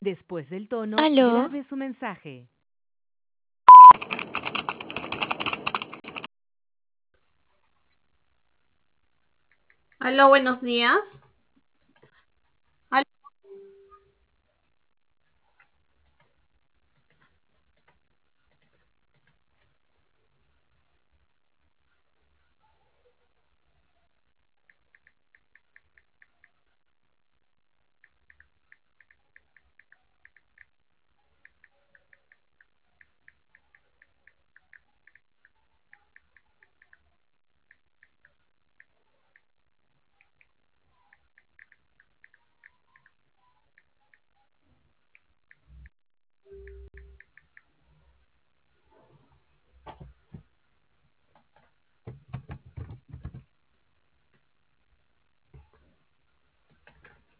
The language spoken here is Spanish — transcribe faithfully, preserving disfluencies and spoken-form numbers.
Después del tono, Aló. grabe su mensaje. Aló, buenos días.